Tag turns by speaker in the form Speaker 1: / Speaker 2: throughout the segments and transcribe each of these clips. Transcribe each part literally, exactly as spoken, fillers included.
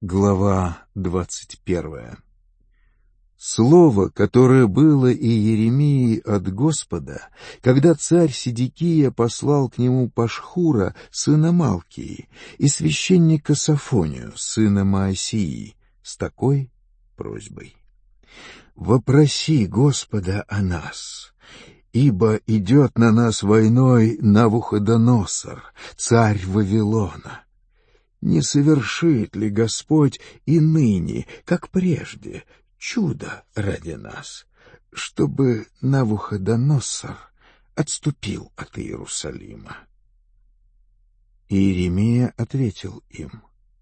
Speaker 1: Глава двадцать первая. Слово, которое было и Иеремии от Господа, когда царь Седекия послал к нему Пашхура, сына Малкии, и священника Софонию, сына Маасии, с такой просьбой: «Вопроси Господа о нас, ибо идет на нас войной Навуходоносор, царь Вавилона. Не совершит ли Господь и ныне, как прежде, чудо ради нас, чтобы Навуходоносор отступил от Иерусалима?» Иеремия ответил им: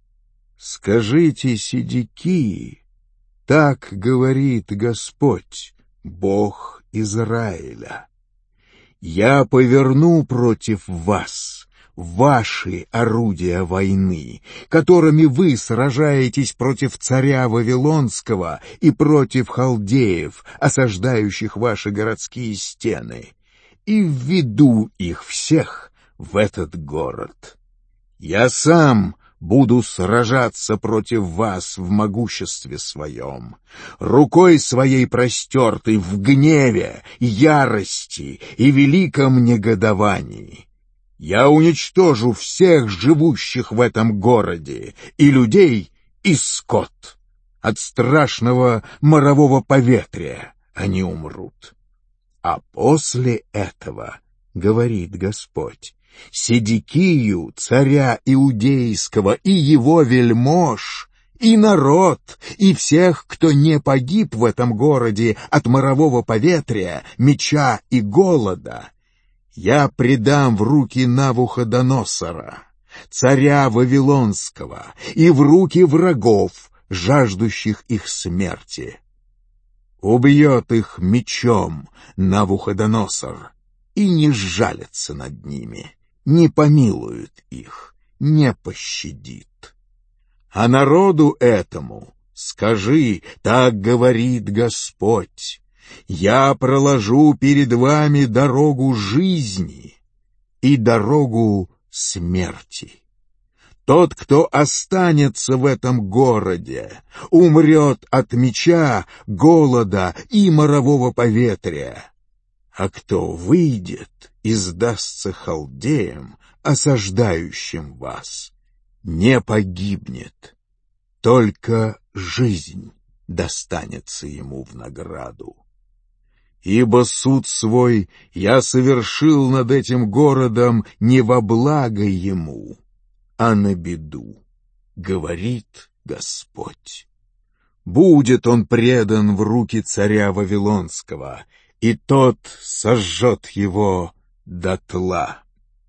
Speaker 1: «Скажите Седекии, так говорит Господь, Бог Израиля: я поверну против вас ваши орудия войны, которыми вы сражаетесь против царя Вавилонского и против халдеев, осаждающих ваши городские стены, и введу их всех в этот город. Я сам буду сражаться против вас в могуществе своем, рукой своей простертой в гневе, ярости и великом негодовании. Я уничтожу всех живущих в этом городе, и людей, и скот. От страшного морового поветрия они умрут. А после этого, говорит Господь, Седекию, царя Иудейского, и его вельмож, и народ, и всех, кто не погиб в этом городе от морового поветрия, меча и голода, я предам в руки Навуходоносора, царя Вавилонского, и в руки врагов, жаждущих их смерти. Убьет их мечом Навуходоносор и не сжалится над ними, не помилует их, не пощадит. А народу этому скажи: так говорит Господь: я проложу перед вами дорогу жизни и дорогу смерти. Тот, кто останется в этом городе, умрет от меча, голода и морового поветрия, а кто выйдет и сдастся халдеям, осаждающим вас, не погибнет, только жизнь достанется ему в награду. Ибо суд свой я совершил над этим городом не во благо ему, а на беду, говорит Господь. Будет он предан в руки царя Вавилонского, и тот сожжет его дотла.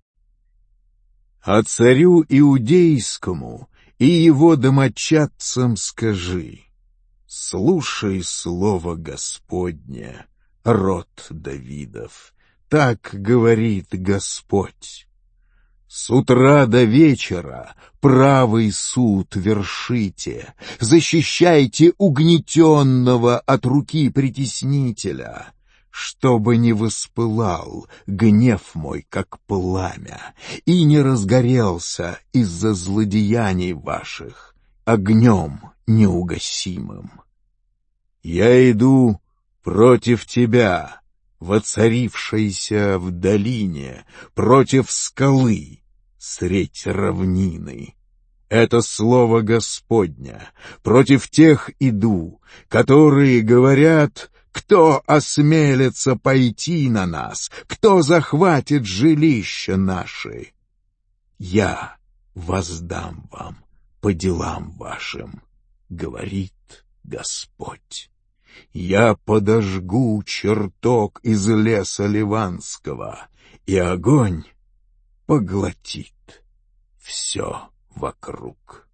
Speaker 1: А царю Иудейскому и его домочадцам скажи: слушай слово Господне, род Давидов, так говорит Господь. С утра до вечера правый суд вершите, защищайте угнетенного от руки притеснителя, чтобы не воспылал гнев мой, как пламя, и не разгорелся из-за злодеяний ваших огнем неугасимым. Я иду против тебя, воцарившейся в долине, против скалы средь равнины. Это слово Господня. Против тех иду, которые говорят: кто осмелится пойти на нас, кто захватит жилища наши. Я воздам вам по делам вашим, говорит Господь. Я подожгу чертог из леса ливанского, и огонь поглотит все вокруг.